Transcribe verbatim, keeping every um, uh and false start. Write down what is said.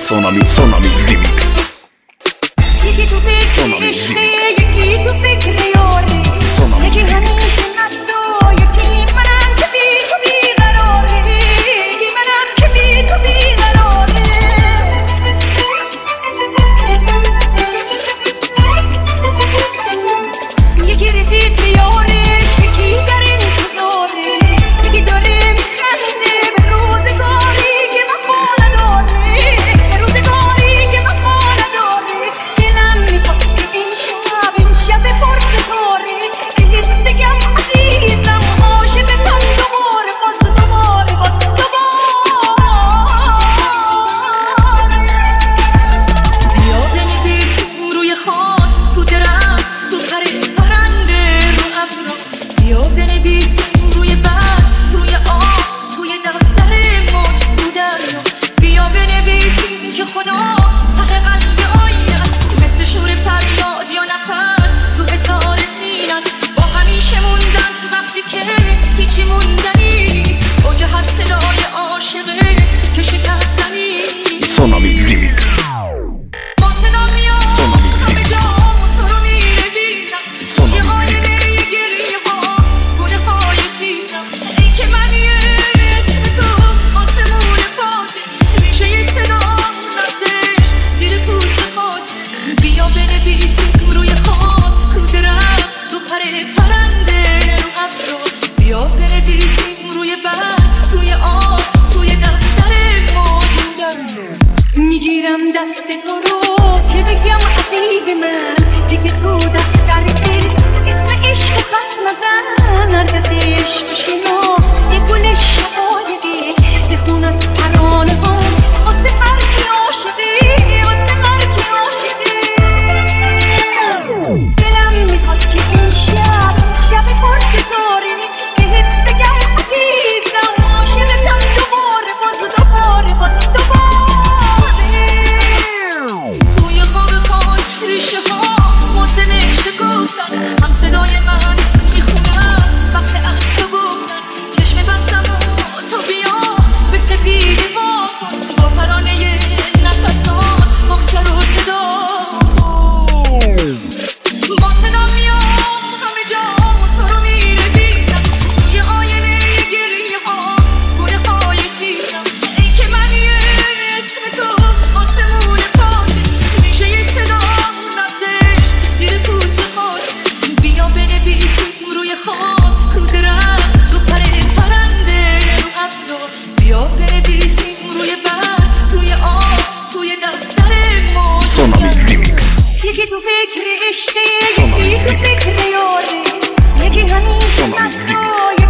Sonami, Sonami Remix. یکی تو فکر عشقه، یکی تو فکر یاره، یکی همیشه مست و یکی منم که بی تو بیقراره، یکی منم که بی تو بیقراره. یکی رسید به یارش، یکی در انتظاره، یکی داره میخنده به روزگاری که وفا نداره، به روزگاری که وفا نداره. دلم میخواد که این شب این شب پرستاره بهت بگم عزیزم عاشقتم دوباره باز دوباره باز دوباره. بیا بنویسیم روی خاک تو درخت تو پر پرنده رو ابرا، بیا بنویسیم روی برگ توی آب توی دفتر موج تو دریا، بیا بنویسیم که خدا ته قلب آینه است مثل شور فریاد یا نفس تو اظهار سینه‌ست. با همیشه موندن وقتی که هیچی موندنی نیست، اوج هر صدای عاشقه که شکستنی نیست. Sonami Remix. با صدا میاد همه جا تو رو میره دیدم، توی آینه گریه ها گونه های خیزم. ای که منی اسم تو آسمون پاته، ریشه ی صدا رفتش زیر پوست خاطه. بیا بنویسیم روی خاک رو درخت رو پر پرنده رو ابرا، بیا بنویسیم روی برگ روی آب توی دفتر موج دریا. میگیرم دست تو رو که بگم عزیز من دیگه تو دفتر دل اسم عشق و خط نزن، هرگز عشق و شناخت یه گل شقایقه، یه خون از ترانه ها واسه هر کی عاشقه، واسه هر کی عاشقه. دلم میخواد که این شب شب پرستاره بهت بگم عزیزم عاشقتم دوباره باز دوباره باز دوباره. توی خواب خاک ریشه ها موزن شکفتن، هم صدای من میخونم وقت از تو گفتن. چشم بستم و تو بیا به سپیده وا کن، با ترانه نفسان مخچه رو صدا کن. با صدا میاد همه جا تو رو میره دیدم، توی آینه گریه ها گونه های خیزم. ای که منی اسم تو آسمون پاته، ریشه ی صدا رفتش زیر پوست خاطه. بیا بنویسیم روی خاک رو درخت رو پر پرنده رو ابرا، بیا بنویسیم روی برگ روی آب توی دفتر موج Sonami Remix. یکی تو فکر عشقه، یکی تو فکر یاره، یکی همیشه مست و